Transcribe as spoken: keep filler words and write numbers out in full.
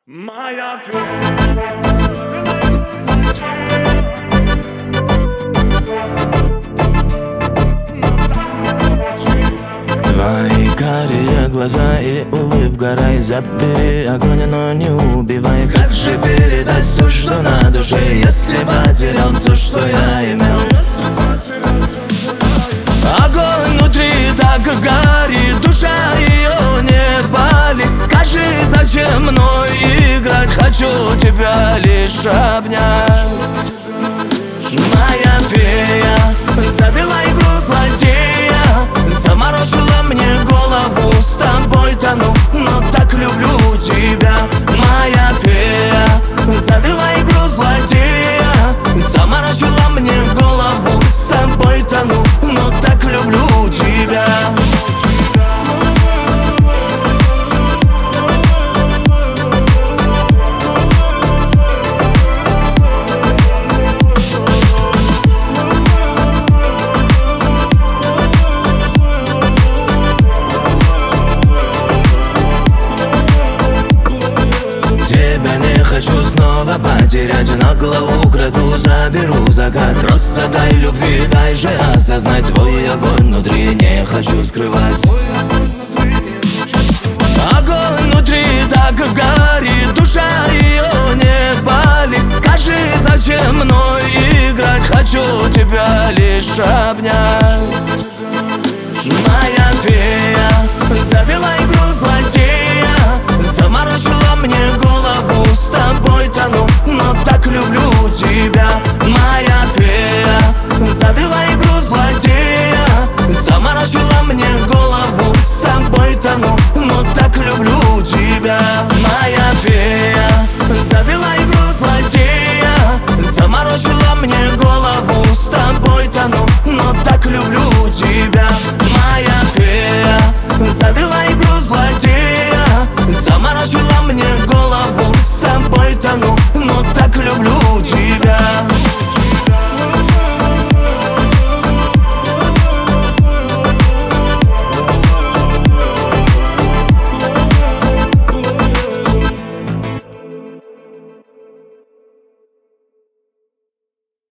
Моя фея завела грустный Твои карие глаза и улыбка рай. Забери огонь, но не убивай. Как же передать все, что на душе, если потерял все, что я имел? Огонь внутри так горит, душа ее не болит. Скажи, зачем мной играть? Хочу тебя лишь обнять. Моя фея завела игру злодея, заморочила мне голову. С тобой тону, но так люблю тебя. Моя фея завела игру злодея, заморочила мне голову. С тобой тону, но так люблю тебя. Хочу снова потерять, на голову краду заберу закат. Просто дай любви, дай же осознать твой огонь внутри, не хочу скрывать. Огонь внутри так горит, душа ее не болит. Скажи, зачем мной играть? Хочу тебя лишь обнять. Моя фея завела игру злодея, заморочила мне голову. С тобой тону, но так люблю тебя. Моя фея завела игру злодея, заморочила мне голову. С тобой тону, но так люблю тебя. Моя фея завела игру злодея, заморочила мне голову. С тобой тону, но так люблю тебя. Моя фея завела игру злодея, заморочила мне голову. С тобой тону, но так люблю тебя.